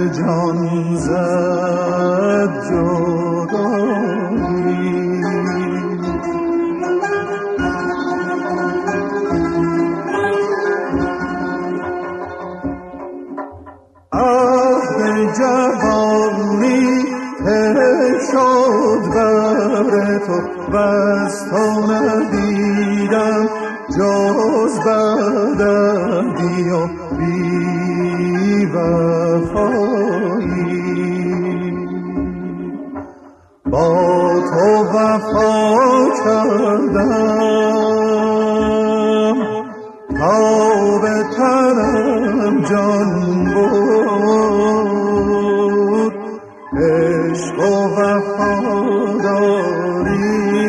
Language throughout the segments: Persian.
جان زد جدایی. عهد جوانی شد بر تو بس تو ندیدم جز بدردی و بی‌وفایی. با تو وفا کردم تا به تنم جان بود. عشق و وفاداری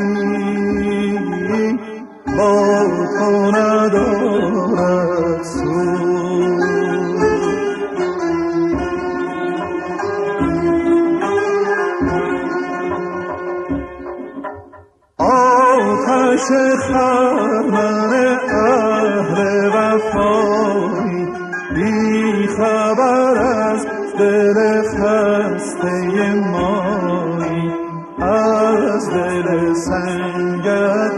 با تو ندارد سود. آتش خرمن اهل وفایی بی خبر از دل خسته مایی. از دل سنگت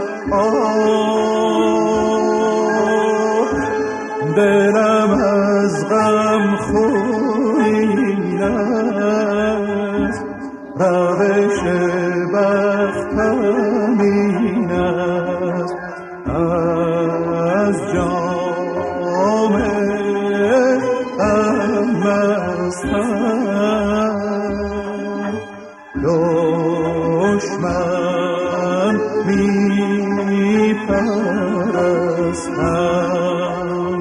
دلم از غم خونین است. روش بختم این است از جام غم مستم. دشمن می پرستم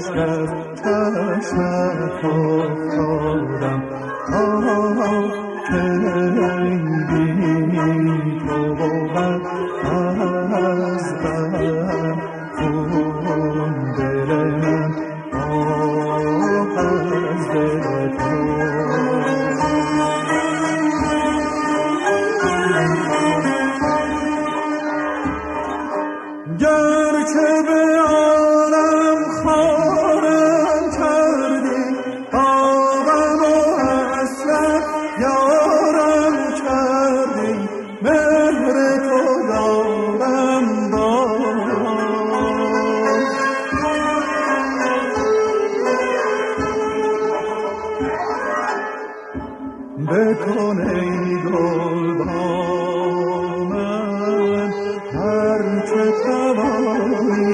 اشک از چشمت افتادم که بی تو بود از غم خون دل من از دل تو. گرچه به عالم خوارم کردی آغم و حسرت یارم کردی مهر تو دارم باز بکن ای گل من هرچه توانی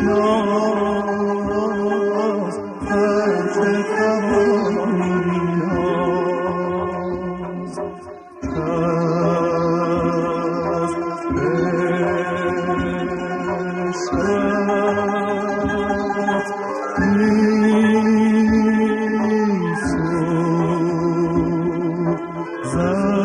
ناز هرچه توانی ناز از عشقت می سوزم